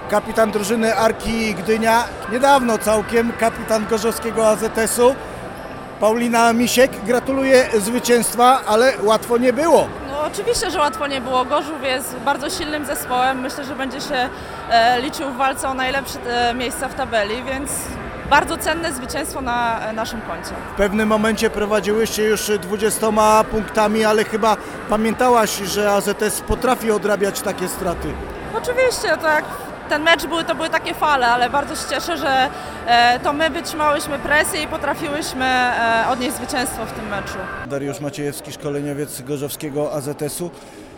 kapitan drużyny Arki Gdynia, niedawno całkiem kapitan gorzowskiego AZS-u. Paulina Misiek, gratuluję zwycięstwa, ale łatwo nie było. No oczywiście, że łatwo nie było. Gorzów jest bardzo silnym zespołem. Myślę, że będzie się liczył w walce o najlepsze miejsca w tabeli, więc bardzo cenne zwycięstwo na naszym koncie. W pewnym momencie prowadziłyście już 20 punktami, ale chyba pamiętałaś, że AZS potrafi odrabiać takie straty. Oczywiście, tak. Ten mecz to były takie fale, ale bardzo się cieszę, że to my wytrzymałyśmy presję i potrafiłyśmy odnieść zwycięstwo w tym meczu. Dariusz Maciejewski, szkoleniowiec gorzowskiego AZS-u.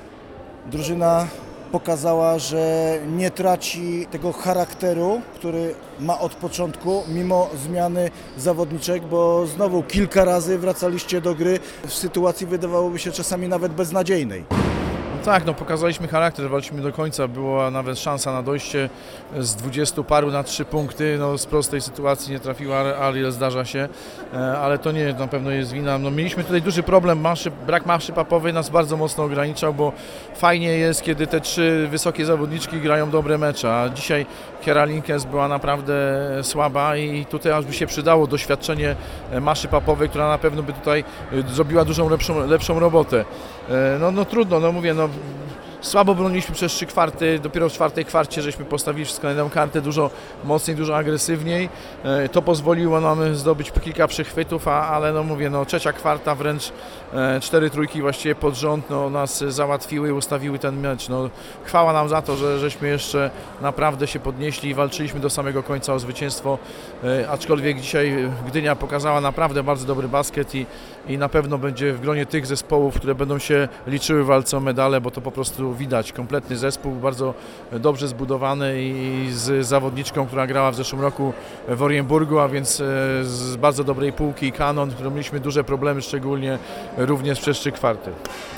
Drużyna pokazała, że nie traci tego charakteru, który ma od początku, mimo zmiany zawodniczek, bo znowu kilka razy wracaliście do gry w sytuacji, wydawałoby się czasami nawet beznadziejnej. Tak, no pokazaliśmy charakter, walczyliśmy do końca, była nawet szansa na dojście z 20 paru na 3 punkty, no z prostej sytuacji nie trafiła Ariel, zdarza się, ale to nie na pewno jest wina. No, mieliśmy tutaj duży problem, brak maszy papowej nas bardzo mocno ograniczał, bo fajnie jest, kiedy te 3 wysokie zawodniczki grają dobre mecze, a dzisiaj Kiera Linkes była naprawdę słaba i tutaj aż by się przydało doświadczenie maszy papowej, która na pewno by tutaj zrobiła dużą, lepszą robotę. No trudno, no mówię, no słabo broniliśmy przez 3 kwarty, dopiero w 4. kwarcie żeśmy postawili wszystko na jedną kartę, dużo mocniej, dużo agresywniej. To pozwoliło nam zdobyć kilka przechwytów, ale no mówię, no 3. kwarta wręcz 4 trójki właściwie pod rząd no, nas załatwiły i ustawiły ten mecz. No, chwała nam za to, że żeśmy jeszcze naprawdę się podnieśli i walczyliśmy do samego końca o zwycięstwo, aczkolwiek dzisiaj Gdynia pokazała naprawdę bardzo dobry basket i na pewno będzie w gronie tych zespołów, które będą się liczyły w walce o medale, bo to po prostu widać, kompletny zespół, bardzo dobrze zbudowany i z zawodniczką, która grała w zeszłym roku w Orienburgu, a więc z bardzo dobrej półki Kanon, którą mieliśmy duże problemy, szczególnie również przez 3 kwarty.